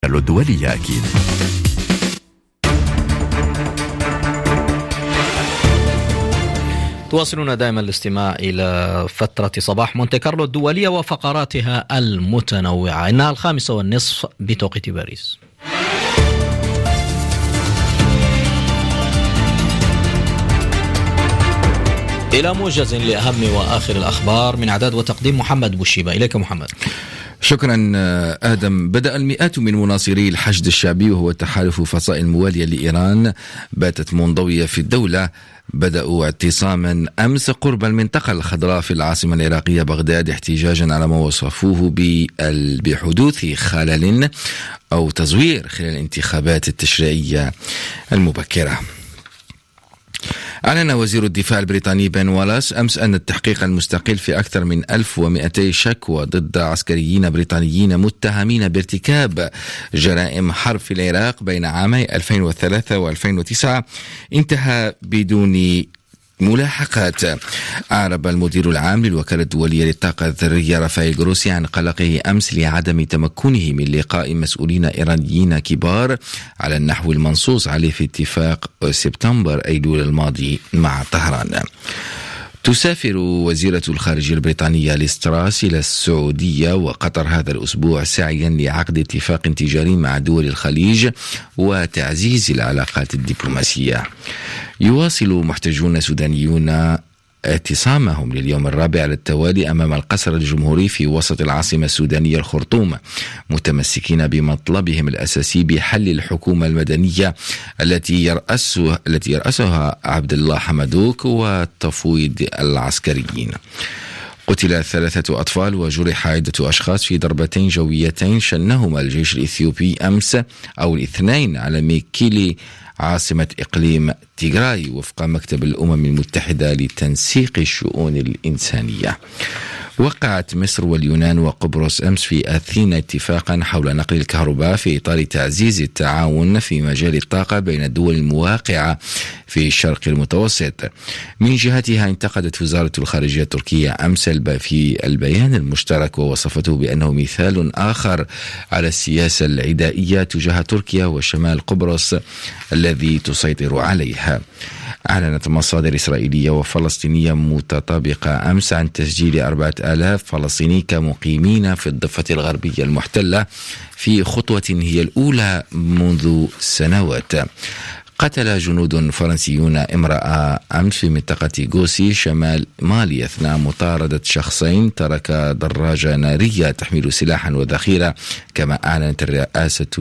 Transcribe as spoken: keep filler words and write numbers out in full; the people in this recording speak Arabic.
الدولية أكيد. تواصلون دائما الاستماع إلى فترة صباح مونتي كارلو الدولية وفقراتها المتنوعة. إنها الخامسة والنصف بتوقيت باريس. إلى موجز لأهم وآخر الأخبار من إعداد وتقديم محمد بوشيبة. إليك محمد. شكرا آدم. بدأ المئات من مناصري الحشد الشعبي وهو تحالف فصائل موالية لإيران باتت منضوية في الدولة بدأوا اعتصاما أمس قرب المنطقة الخضراء في العاصمة العراقية بغداد احتجاجا على ما وصفوه بحدوث خلل أو تزوير خلال الانتخابات التشريعية المبكرة. أعلن وزير الدفاع البريطاني بن والاس أمس أن التحقيق المستقل في أكثر من ألف ومئتي شكوى ضد عسكريين بريطانيين متهمين بارتكاب جرائم حرب في العراق بين عامي ألفين وثلاثة وألفين وتسعة انتهى بدون ملاحقات. أعرب المدير العام للوكالة الدولية للطاقة الذرية رافائيل جروسي عن قلقه أمس لعدم تمكنه من لقاء مسؤولين إيرانيين كبار على النحو المنصوص عليه في اتفاق سبتمبر أيلول الماضي مع طهران. تسافر وزيرة الخارجية البريطانية ليز تراس إلى السعودية وقطر هذا الأسبوع سعيا لعقد اتفاق تجاري مع دول الخليج وتعزيز العلاقات الدبلوماسية. يواصل محتجون سودانيون اعتصامهم لليوم الرابع على التوالي أمام القصر الجمهوري في وسط العاصمة السودانية الخرطوم متمسكين بمطلبهم الأساسي بحل الحكومة المدنية التي يرأسها التي يرأسها عبد الله حمدوك وتفويض العسكريين. قتل ثلاثة أطفال وجرح عدة أشخاص في ضربتين جويتين شنهما الجيش الإثيوبي أمس أو الاثنين على ميكيلي عاصمة إقليم تيغراي وفق مكتب الأمم المتحدة لتنسيق الشؤون الإنسانية. وقعت مصر واليونان وقبرص أمس في أثينا اتفاقا حول نقل الكهرباء في إطار تعزيز التعاون في مجال الطاقة بين الدول المواقعة في الشرق المتوسط. من جهتها انتقدت وزارة الخارجية التركية أمس في البيان المشترك ووصفته بأنه مثال آخر على السياسة العدائية تجاه تركيا وشمال قبرص الذي تسيطر عليها. أعلنت مصادر إسرائيلية وفلسطينية متطابقة أمس عن تسجيل أربعة آلاف فلسطيني كمقيمين في الضفة الغربية المحتلة في خطوة هي الأولى منذ سنوات. قتل جنود فرنسيون امرأة أمس في منطقة غوسي شمال مالي أثناء مطاردة شخصين ترك دراجة نارية تحمل سلاحا وذخيرة. كما أعلنت الرئاسة